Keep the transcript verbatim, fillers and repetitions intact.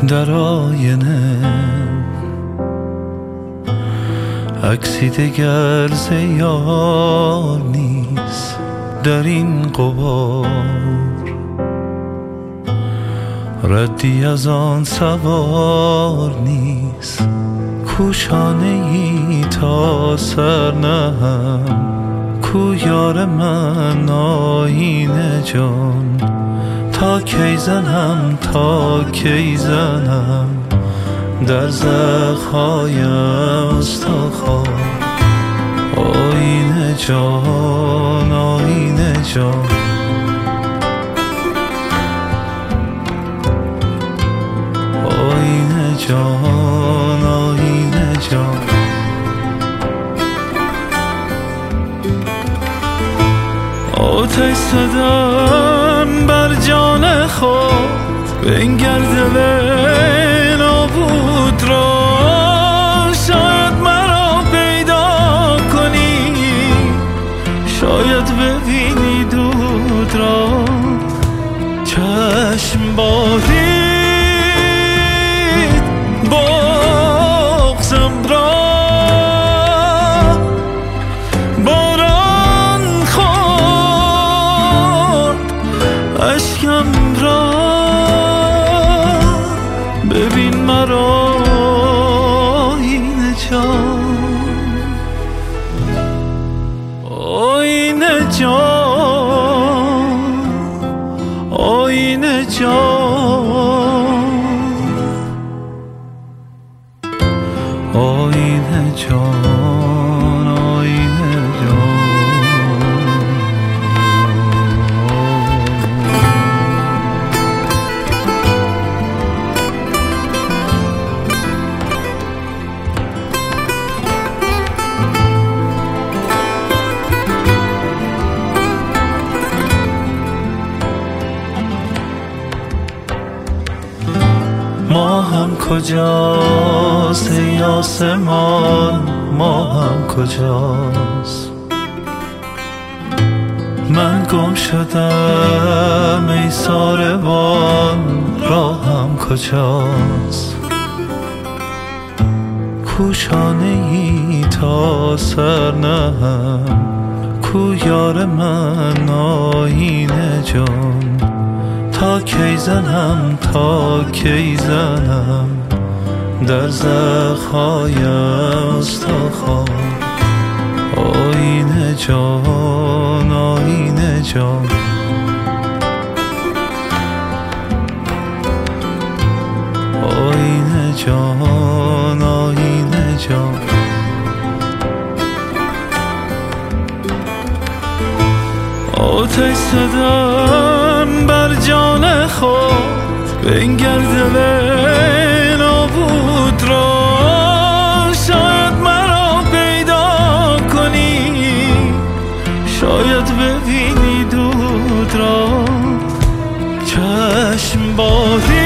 در آینه عکسی دگر ز یار نیست در این غبار، ردی از آن سوار نیست کو شانه ای تا سر نهم، کو یار من آیینه جان، تا کی زنم تا کی زنم در زخم‌های استخوان. آیینه جان آیینه جان آیینه جان آیینه جان. آتش زدم بر جان خود بنگر دل نابود را، شاید مرا پیدا کنی، شاید ببینی دود را. چشم بازی بغضم را، باران خورد اشکم را، ببین مرا آینه جان آینه جان آینه جان آینه جان آینه جان. ما هم کجاست ای آسمان، ما هم کجاست، من گم شدم ای ساربان، راهم کجاست، کو شانه ای تا سر نهم، کو یار من آیینه جان، تا کی زنم تا کی زنم در زخم‌های استخوان. آینه جان آینه جان آینه جان آینه جان. آتش زدم بر جان خود بنگر دل نابود را، شاید مرا پیدا کنی، شاید ببینی دود را. چشم بازی